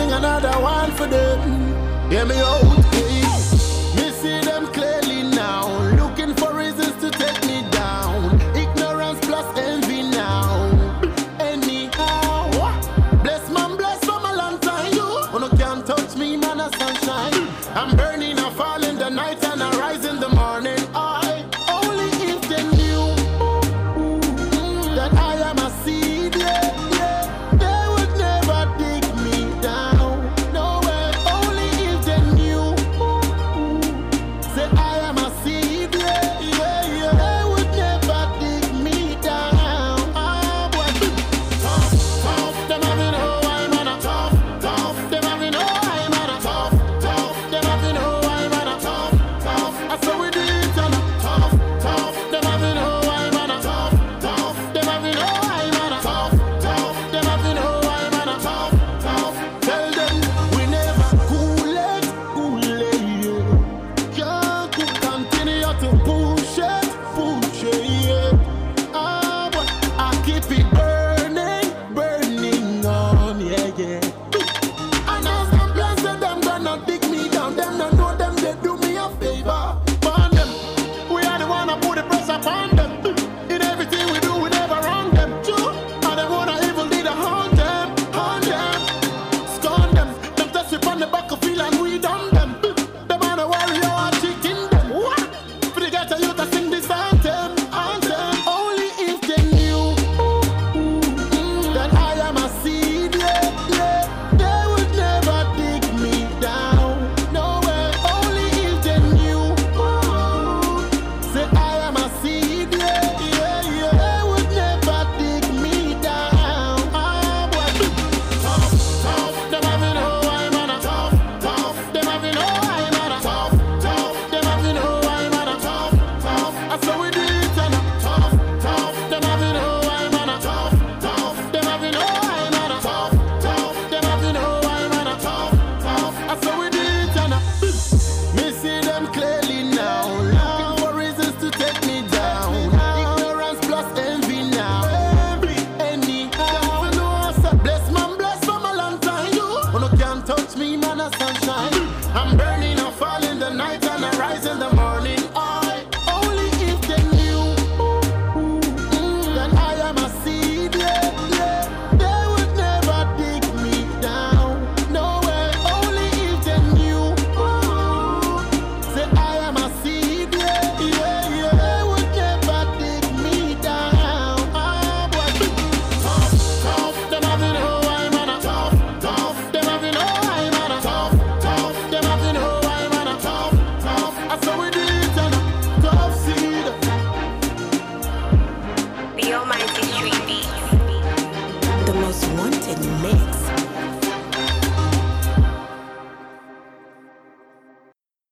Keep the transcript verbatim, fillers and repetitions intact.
sing another one for them. Hear me out, please. Me see them clearly now, looking for reasons to take me down. Ignorance plus envy now. Anyhow, bless man, bless for my long time. You no can't touch me, man, a sunshine. I'm burning, I fall in the night and I rise in the morning. I only if they knew that I am a seed, yeah, yeah, they would never dig me down. No way, only if they knew. Say I am a seed, yeah, yeah, yeah, they would never dig me down. Ah, boy. Tough, tough, them have me know I'm on a tough, tough, them have me know I'm on a tough, tough, them have me know I'm on a tough, tough. I saw we do it on a tough, tough, them have me know I'm on a tough, tough, them have me know I'm on a tough, tough, them have me know I'm on a tough, tough. Tell them we never cool it, cool it, yeah. Can't could continue to push it, push it, yeah. Ah, but I keep it burning, burning on, yeah, yeah. And as them plans that them gonna dig me down, them don't know them, they do me a favor. Burn them, we are the one that put the pressure upon them. In everything we do, we never wrong them. True, and they wanna evil lead to haunt them, haunt them, scorn them. Them test it on the back of field and we done them. Them on a warrior and chicken them. What? For the ghetto youth to sing this anthem, anthem. Only if they knew that I am a seed, yeah, yeah, they would never dig me down. No way, only if they knew. Say I am a seed, yeah, yeah, yeah, they would never dig me down. Ah, boy. Tough, tough, them have me know I'm on a tough, tough, them have me know I'm on a tough, tough, them have me know I'm on a tough, tough. I saw we do it on a tough, tough, them have me know I'm on a tough, tough, them have me know I'm on a tough, tough, them have me know I'm on a tough, tough. I saw we do it on a. Me see them clearly now, looking for reasons to take me down. Ignorance plus envy now. Envy, anyhow. You know I said bless man, bless for my long time. You no can't touch me, man, a sunshine. I'm burning, I fall in the night and I rise in the morning.